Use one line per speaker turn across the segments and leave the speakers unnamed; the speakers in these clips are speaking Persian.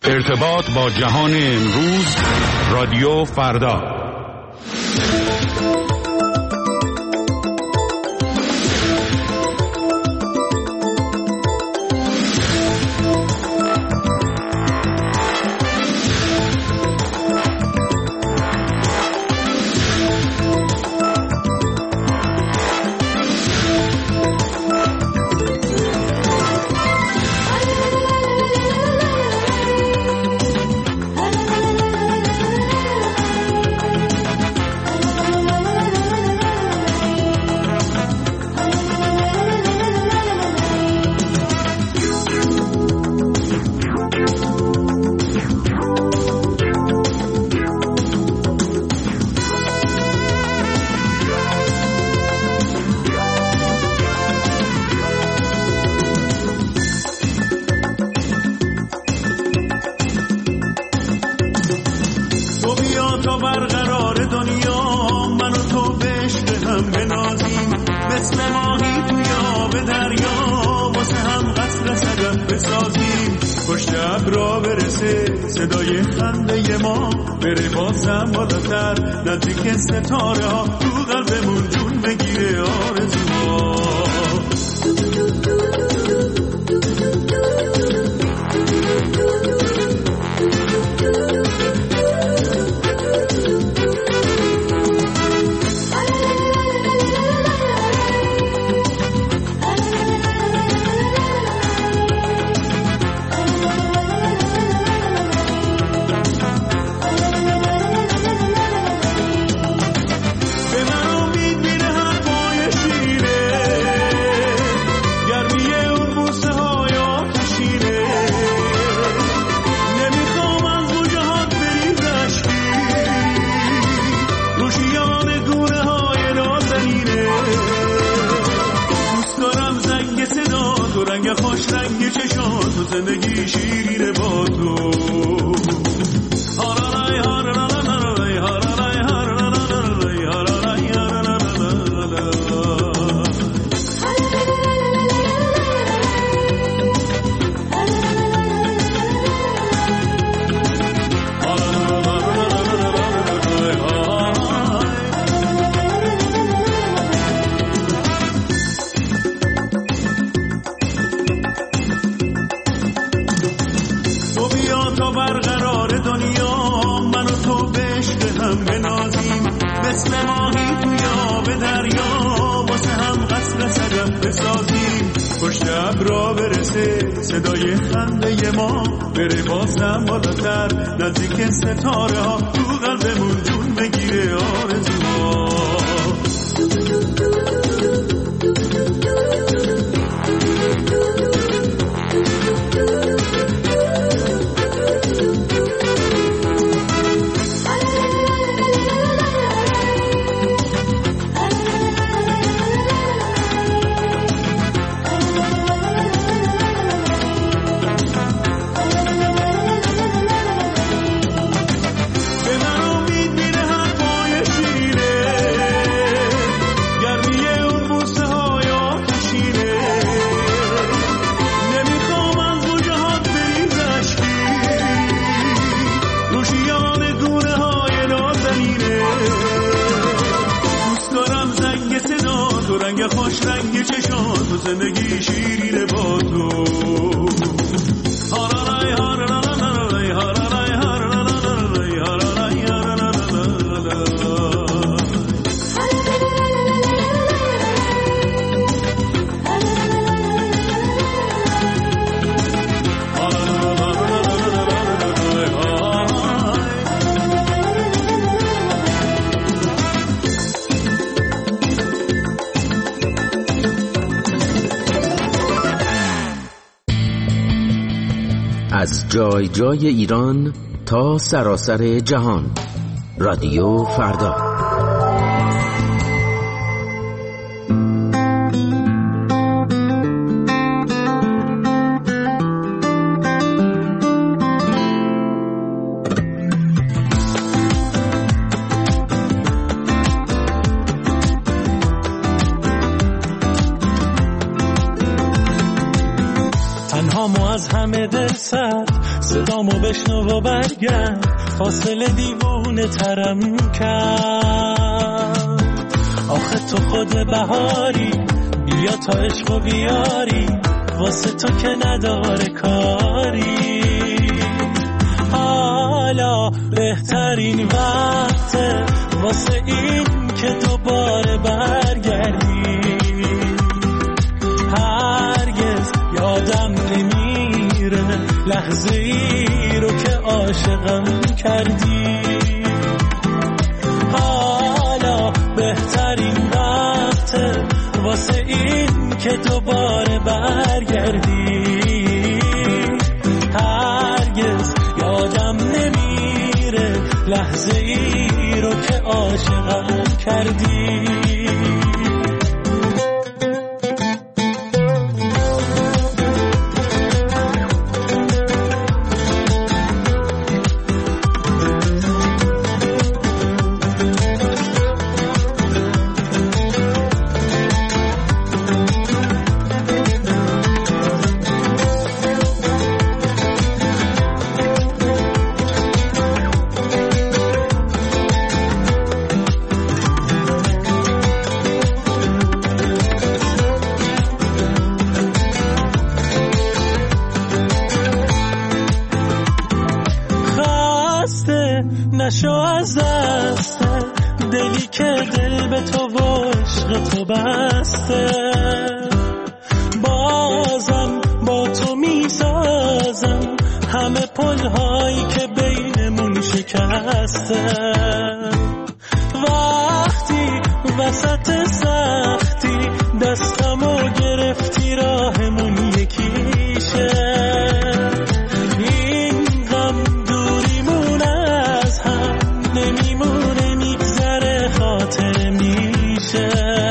ارتباط با جهان امروز، رادیو فردا.
صدای خنده ما بره بازم بالاتر، نزدیک ستاره ها تو قلبمون جون بگیره آرزوها. خوش رنگ چشات و زندگی شیرینه با تو. مثل ماهی توی آب دریا واسه هم قصر صدف بسازیم، پشت ابرا برسه صدای خنده ما بره بازم بالاتر، نزدیک ستاره ها تو قلبمون جون بگیره آرزوها. خوش رنگ چشات و زندگی شیرینه با تو.
از جای جای ایران تا سراسر جهان، رادیو فردا.
تنها ما از همه
های دل سرد، صدامو بشنو و برگرد، فاصله دیوونه ترم کرد. آخه تو خود بهاری، بیا تا عشق و بیاری، واسه تو که نداره کاری. حالا بهترین وقته واسه این که دوباره برگردی. هرگز یادم نمیره لحظه ای رو که عاشقم کردی. حالا بهترین وقته واسه این که دوباره برگردی. هرگز یادم نمیره لحظه ای رو که عاشقم کردی. نشو از دست دلی که دل به تو و عشق تو بسته. بازم با تو میسازم همه پلهایی که بینمون شکسته. وقتی وسط سختی دستمو گرفتی راهمون یکیشه. نمیمونه میگذره خاطر میشه.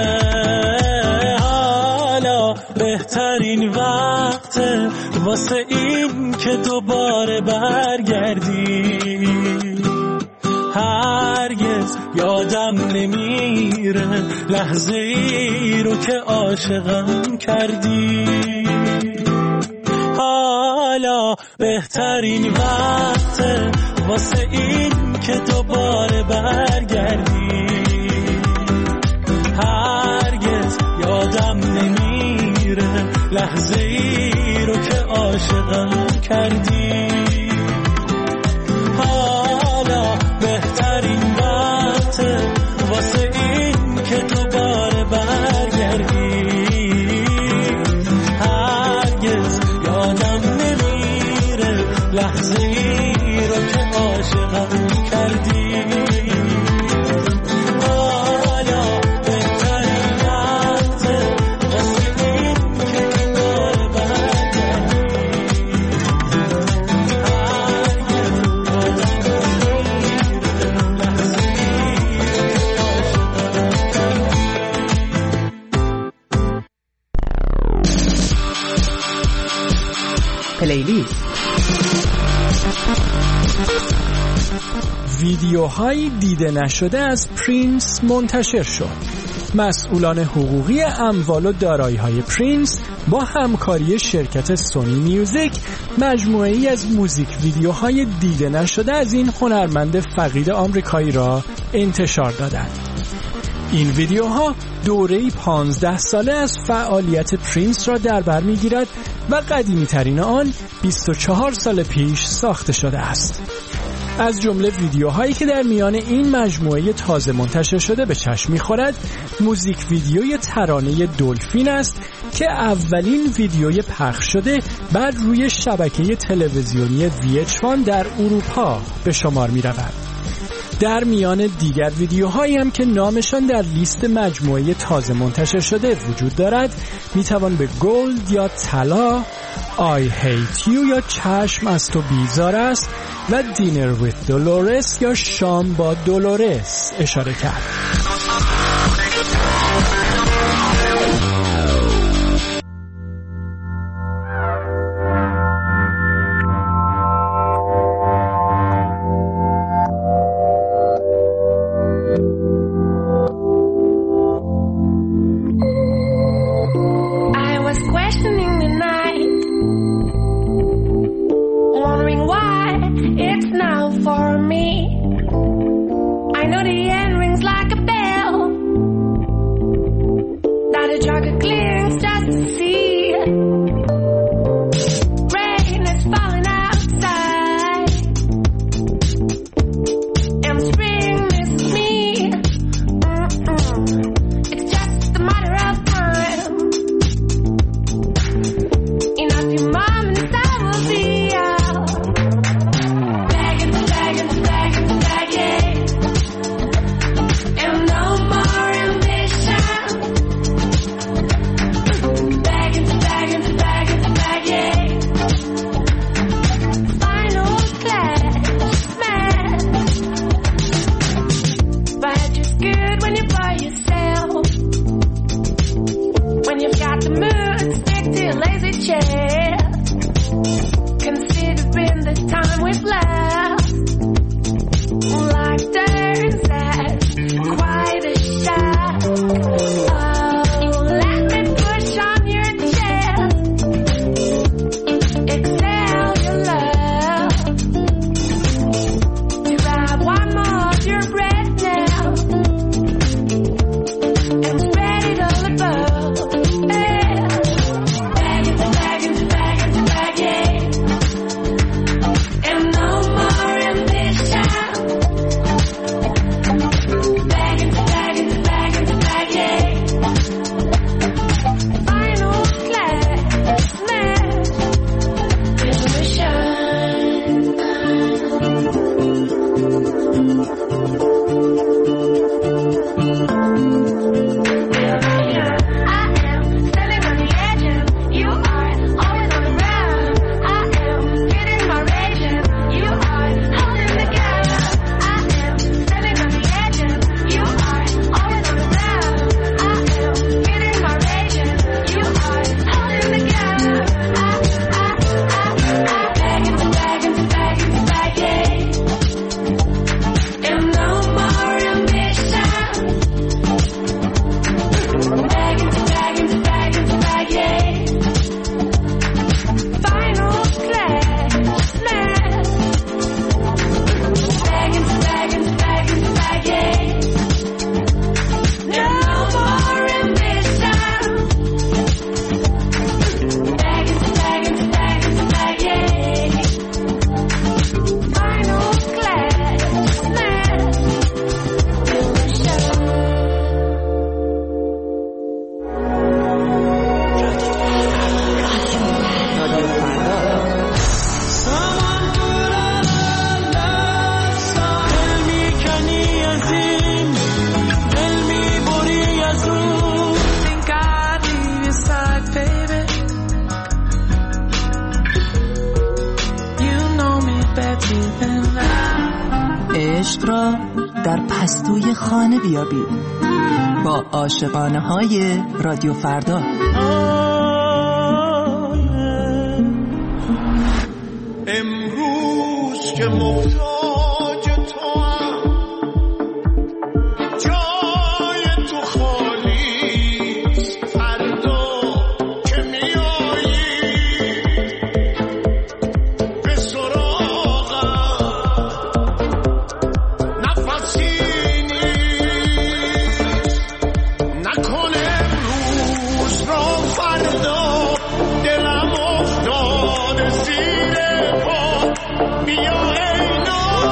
حالا بهترین وقته واسه این که دوباره برگردی. هرگز یادم نمیره لحظه ای رو که عاشقم کردی. حالا بهترین وقته واسه این که دوباره برگردی. هرگز یادم نمیره لحظه ای رو که عاشقم کردی. حالا بهترین وقته واسه این که دوباره برگردی. هرگز یادم نمیره لحظه ای رو که عاشقم کردی. حالا بهترین وقته واسه این که دوباره برگردی. هرگز یادم نمیره لحظه ای رو که عاشقم کردی.
پلیلیست ویدیوهای دیده نشده از پرینس منتشر شد. مسئولان حقوقی اموال و دارایی‌های پرینس با همکاری شرکت سونی میوزیک مجموعه‌ای از موزیک ویدیوهای دیده نشده از این هنرمند فقید آمریکایی را انتشار دادند. این ویدیوها دوره‌ای 15 ساله از فعالیت پرینس را در بر می‌گیرد و قدیمی‌ترین آن 24 سال پیش ساخته شده است. از جمله ویدیوهایی که در میان این مجموعه تازه منتشر شده به چشم می‌خورد، موزیک ویدیوی ترانه دلفین است که اولین ویدیوی پخش شده بعد روی شبکه تلویزیونی VH1 در اروپا به شمار می‌رود. در میان دیگر ویدیوهایی هم که نامشان در لیست مجموعه تازه منتشر شده وجود دارد میتوان به گولد یا طلا، I hate you یا چشم از تو بیزار است و دینر with دولورس یا شام با دولورس اشاره کرد.
wondering why it's now for me. I know the end rings like a bell, that the chocolate clears just to see. Rain is falling outside, and spring misses me. It's just a matter of time. In a few moments I will be out, begging, begging, begging, begging, and no more ambition. Begging, begging, begging, begging. Final clash, smash. But it's good when you're by yourself. When you've got the mood, stick to your lazy chair. Considering the time we've left, like there's that quite a shock. Oh, let me push on your chest. Exhale your love. To grab one more of your breath now, and spread it all above. Yeah. Begging, begging, begging, begging, and no more ambition. Begging, begging, begging, begging. Final clash, smash, resolution. I am standing on the edge and you are always on the ground. I am getting my rage and you are holding the gun. I am standing on the edge and you are always on the ground. I am getting my rage and you are holding the gun. Begging, begging, begging, begging, and no more ambition. Begging, begging, begging, begging. Final clash, smash. Begging, begging, begging, begging. No more ambition. Begging, begging, begging, begging. Final clash, smash. Resolution.
دل میکنی از این، دل میبری از اون.
Think I'd leave your side, baby. You know me better than that.
عشق را در پستوی خانه بیابید با عاشقانه های رادیو فردا.
امروز که محتاج تو هم، جای تو خالیست. فردا که میایی به سراغم، نفسی نیست. نکن امروز را فردا، دلم افتاده زیر پا. بیا ای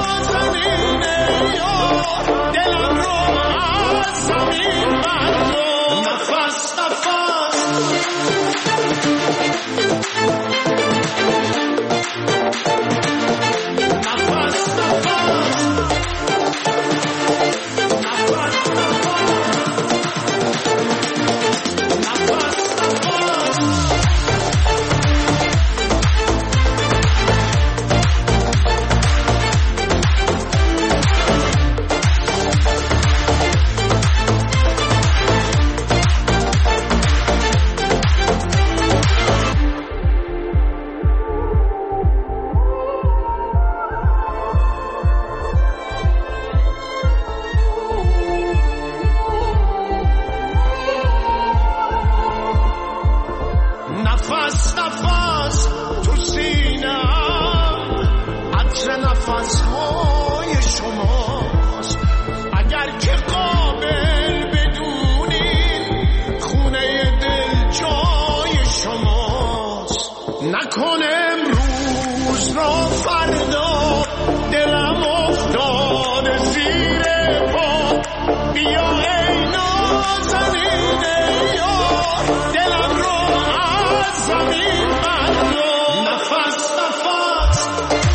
نفسهای شماست. اگر که قابل بدونین خونه دل جای شماست. نکن امروز را فردا دلم افتاده زیر پا. بیا ای نازنین یار دلم رو از زمین بردار. نفس نفس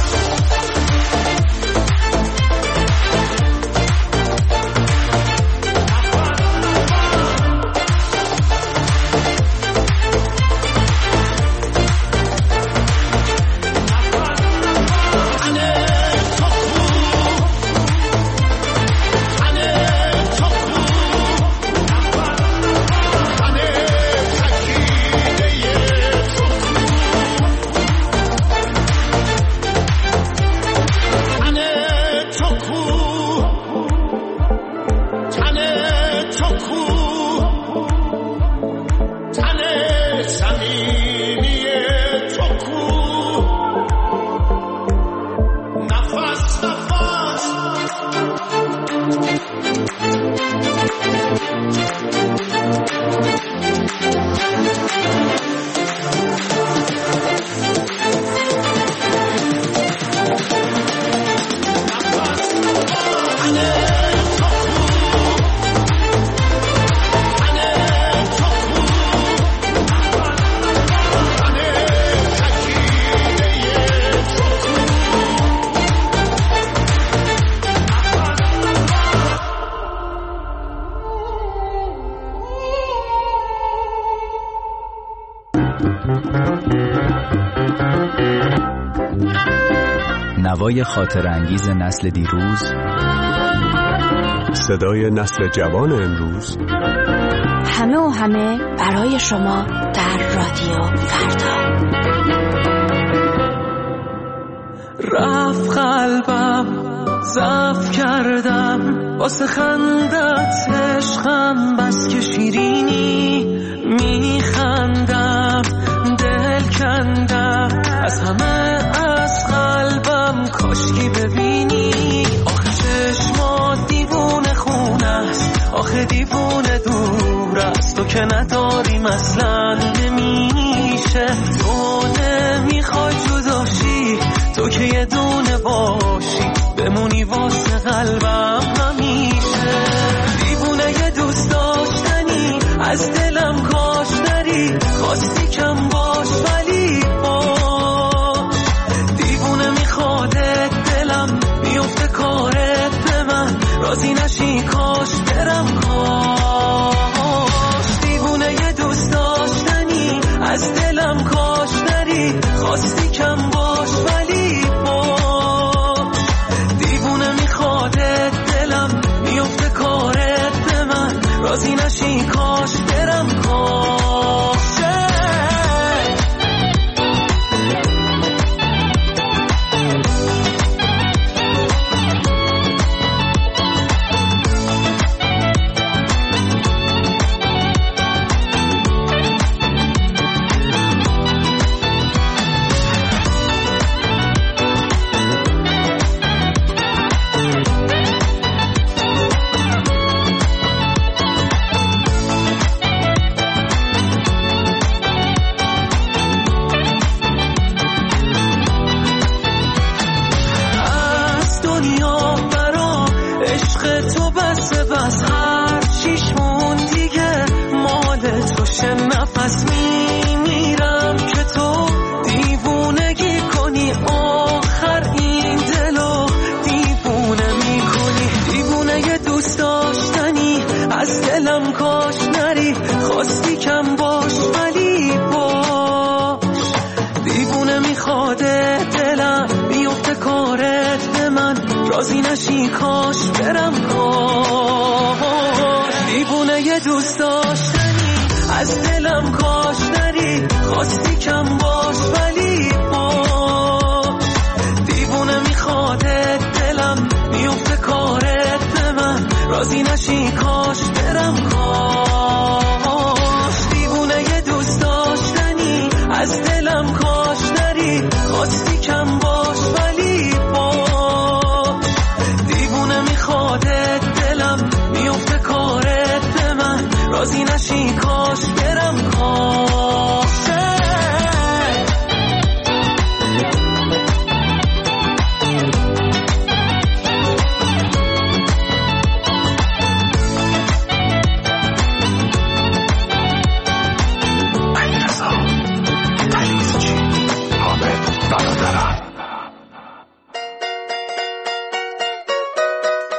نوای خاطر انگیز نسل دیروز،
صدای نسل جوان امروز،
همه و همه برای شما در رادیو فردا.
رفت قلبم ضعف کردم واسه خندت عشقم بس که شیرینی میخندم دل کندم از همه از قلبم کاشکی ببینی آخه چشمات دیوونه خونه است آخه دیوونه دور است تو که نداریم اصلا نمیشه تو نمیخوای جداشی تو که یه دونه باشی بمونی واسه قلبم همیشه دیوونه یه دوست داشتنی از دلم کاش نری خواستی کم باش ولی باش دیوونه میخوادت دلم میفته کارت به من راضی نشی کاش برم کاش دیوونه یه دوست داشتنی از دلم کاش نری خواستی کم باش ولی باش دیوونه میخوادت دلم میفته کارت به من راضی نشی کاش برم کاش نفس میمیرم که تو دیوونگی کنی آخر این دلو دیوونه میکنی دیوونه یه دوست داشتنی از دلم کاش نری خواستی کم باش ولی باش دیوونه میخواده دلم بیفته کارت به من راضی نشی کاش برم کاش دیوونه یه دوست داشتنی از دلم کاش نری خواستی کم باش ولی باش دیوونه میخواده دلم میفته کارت به من راضی نشی کاش برم کاش دیوونه یه دوست داشتنی از دلم کاش نری خواستی کم باش ولی باش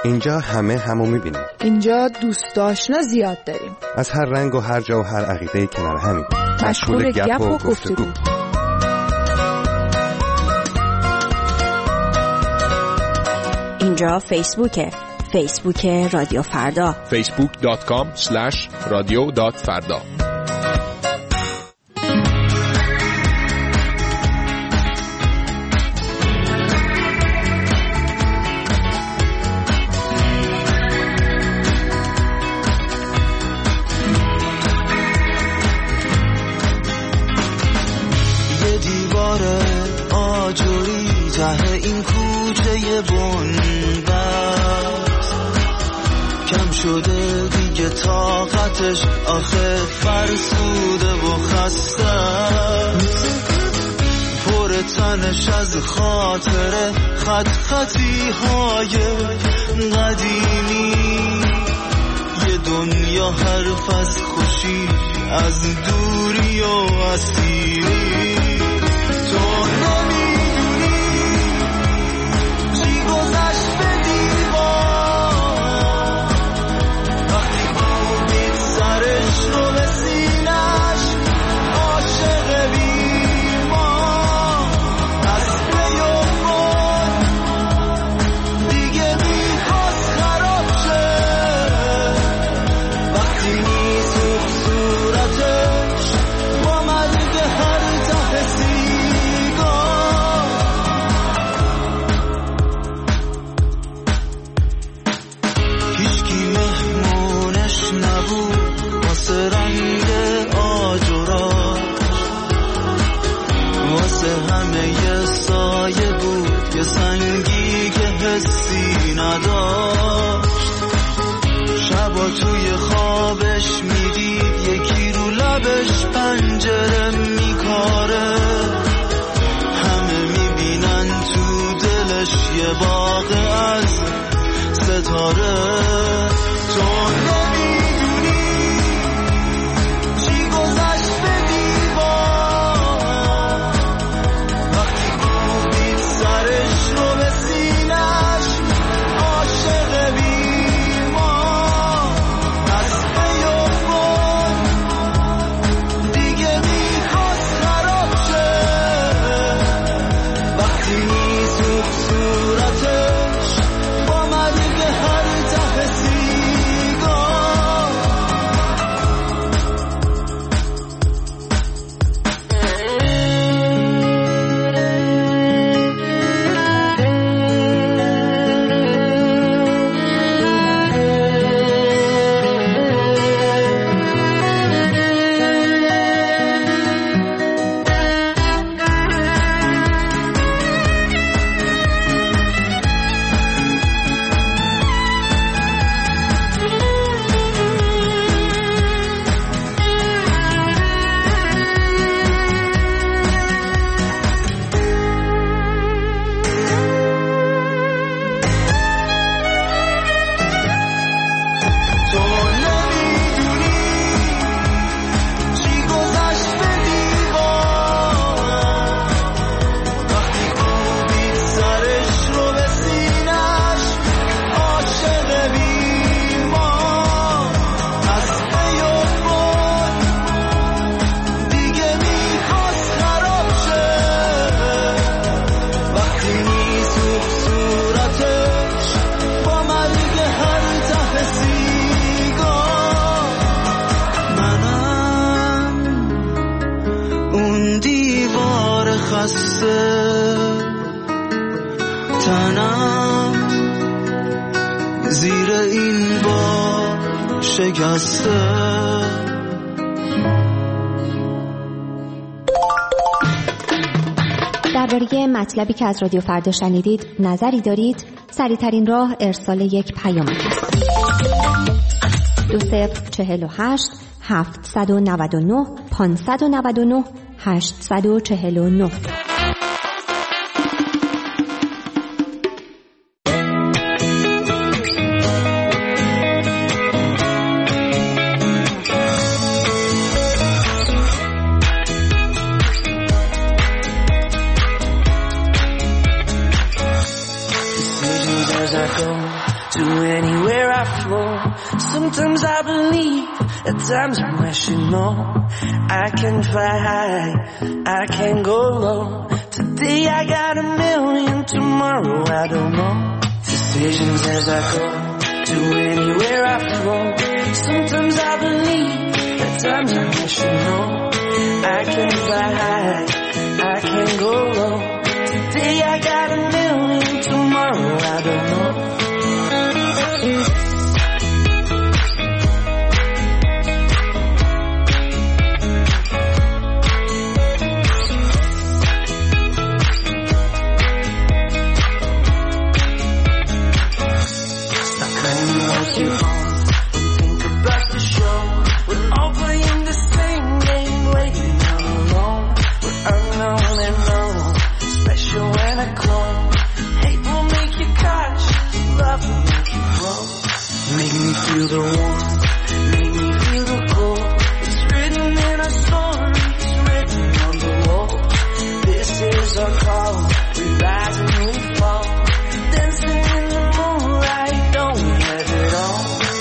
اینجا همه همو میبینیم.
اینجا دوست آشنا زیاد داریم.
از هر رنگ و هر جا و هر عقیده کنار همین.
مشغول گپ و گفتگو.
اینجا فیسبوک رادیو فردا.
facebook.com/radio.farda.
یه دیوار آجوری ته این کوچه بنبست، کم شده دیگه طاقتش، آخه فرسوده و خسته، پر تنش از خاطره، خط خطی های قدیمی، یه دنیا حرف از خوشی، از دوری و اسیری. تو نمیدونی چی گذشت به دیوار، وقتی کوبید سرش رو به سینش، عاشق بیمار از بیابان دیگه میخواست خراب شه، وقتی میسوخت صورتش با مرگ هر ته سیگار. هیچکی مهمونش نبود واسه رنگ آجوراش، واسه همه یه سایه بود، یه سنگی که حسی نداشت. شبا توی خوابش میدید یکی رو لبش پنجره میکاره، همه میبینن تو دلش یه باغ از ستاره. تو نمیدونی چی گذشت به دیوار، وقتی کوبید سرش رو به سینش، عاشق بیمار از بیابان دیگه میخواست خراب شه، وقتی میسوخت صورتش با مرگ هر ته سیگار. تو نمیدونی چی گذشت به دیوار، وقتی کوبید سرش رو به سینش، عاشق بیمار از بیابان دیگه میخواست خراب شه، وقتی میسوخت صورتش با مرگ هر ته سیگار. منم اون دیوار خسته، تنم زیر این بار شکسته.
درباره مطلبی که از رادیو فردا شنیدید نظری دارید؟ سریع‌ترین راه ارسال یک پیام است. 2048 799 599 849.
to anywhere I flow. Sometimes I believe, at times I'm rational. I can fly high, I can go low. Today I got 1,000,000, tomorrow I don't know. Decisions as I go, to anywhere I flow. Sometimes I believe, at times I'm rational. I can fly high, I can go low. Today I got 1,000,000, tomorrow I don't know. Feel the warmth, make me feel the cold. It's written in our story, it's written on the wall. This is our call, we rise and we fall. Dancing in the moonlight, don't we have it all?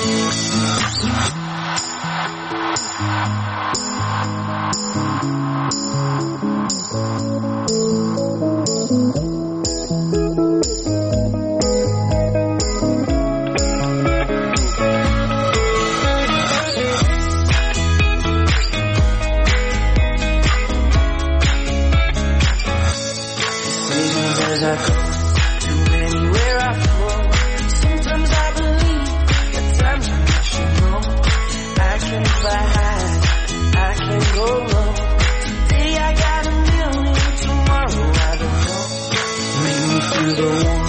I go to anywhere I flow. Sometimes I believe, at times I'm rational. I can fly high, I can go low. Today I got 1,000,000, tomorrow I don't know. Make me feel the warmth.